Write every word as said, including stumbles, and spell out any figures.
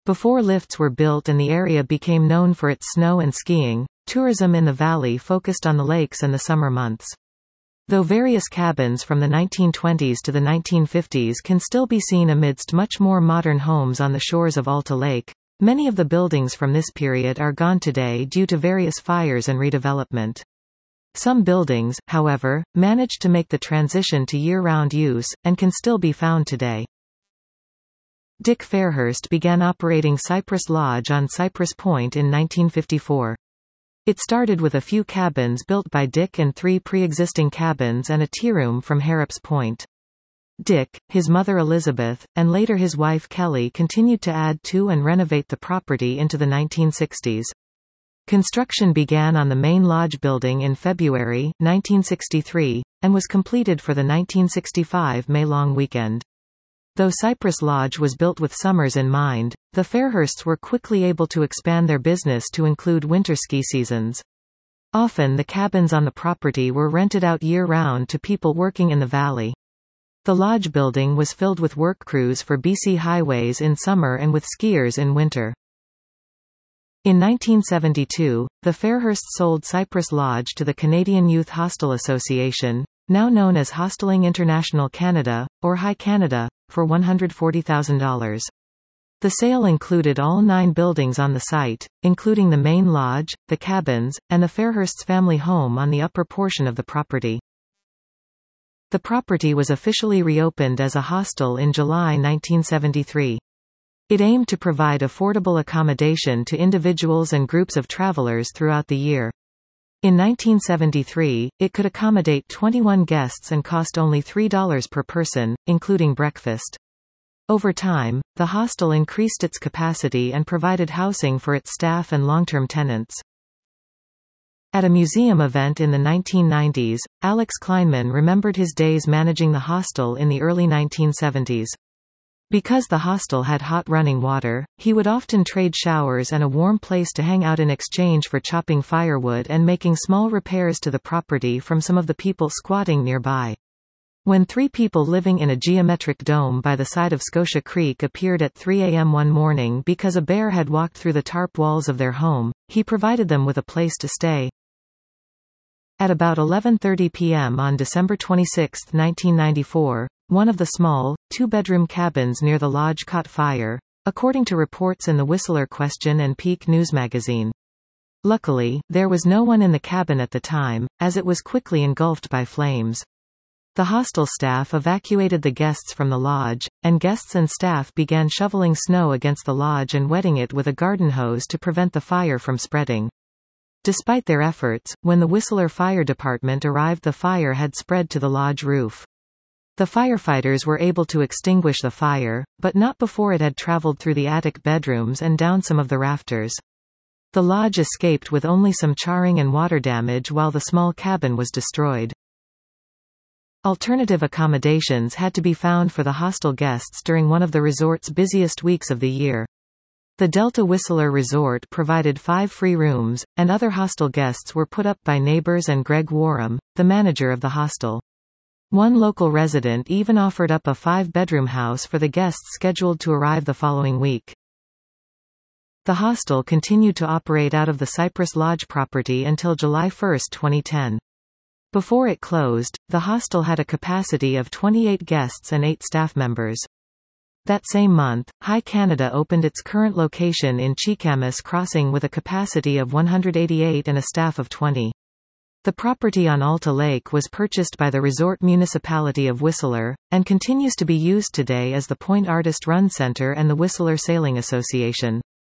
Before lifts were built and the area became known for its snow and skiing, tourism in the valley focused on the lakes and the summer months. Though various cabins from the nineteen twenties to the nineteen fifties can still be seen amidst much more modern homes on the shores of Alta Lake, many of the buildings from this period are gone today due to various fires and redevelopment. Some buildings, however, managed to make the transition to year-round use, and can still be found today. Dick Fairhurst began operating Cypress Lodge on Cypress Point in nineteen fifty-four. It started with a few cabins built by Dick and three pre-existing cabins and a tearoom from Harrops Point. Dick, his mother Elizabeth, and later his wife Kelly continued to add to and renovate the property into the nineteen sixties. Construction began on the main lodge building in February nineteen sixty-three, and was completed for the nineteen sixty-five May long weekend. Though Cypress Lodge was built with summers in mind, the Fairhursts were quickly able to expand their business to include winter ski seasons. Often the cabins on the property were rented out year-round to people working in the valley. The lodge building was filled with work crews for B C Highways in summer and with skiers in winter. In nineteen seventy-two, the Fairhursts sold Cypress Lodge to the Canadian Youth Hostel Association, now known as Hosteling International Canada, or High Canada, for one hundred forty thousand dollars. The sale included all nine buildings on the site, including the main lodge, the cabins, and the Fairhursts family home on the upper portion of the property. The property was officially reopened as a hostel in July nineteen seventy-three. It aimed to provide affordable accommodation to individuals and groups of travelers throughout the year. In nineteen seventy-three, it could accommodate twenty-one guests and cost only three dollars per person, including breakfast. Over time, the hostel increased its capacity and provided housing for its staff and long-term tenants. At a museum event in the nineteen nineties, Alex Kleinman remembered his days managing the hostel in the early nineteen seventies. Because the hostel had hot running water, he would often trade showers and a warm place to hang out in exchange for chopping firewood and making small repairs to the property from some of the people squatting nearby. When three people living in a geometric dome by the side of Scotia Creek appeared at three a m one morning because a bear had walked through the tarp walls of their home, he provided them with a place to stay. At about eleven thirty p m on December twenty-sixth nineteen ninety-four, one of the small, two-bedroom cabins near the lodge caught fire, according to reports in the Whistler Question and Peak News magazine. Luckily, there was no one in the cabin at the time, as it was quickly engulfed by flames. The hostel staff evacuated the guests from the lodge, and guests and staff began shoveling snow against the lodge and wetting it with a garden hose to prevent the fire from spreading. Despite their efforts, when the Whistler Fire Department arrived, the fire had spread to the lodge roof. The firefighters were able to extinguish the fire, but not before it had traveled through the attic bedrooms and down some of the rafters. The lodge escaped with only some charring and water damage while the small cabin was destroyed. Alternative accommodations had to be found for the hostel guests during one of the resort's busiest weeks of the year. The Delta Whistler Resort provided five free rooms, and other hostel guests were put up by neighbors and Greg Warham, the manager of the hostel. One local resident even offered up a five-bedroom house for the guests scheduled to arrive the following week. The hostel continued to operate out of the Cypress Lodge property until July first twenty ten. Before it closed, the hostel had a capacity of twenty-eight guests and eight staff members. That same month, High Canada opened its current location in Cheekamus Crossing with a capacity of one hundred eighty-eight and a staff of twenty. The property on Alta Lake was purchased by the resort municipality of Whistler, and continues to be used today as the Point Artist Run Center and the Whistler Sailing Association.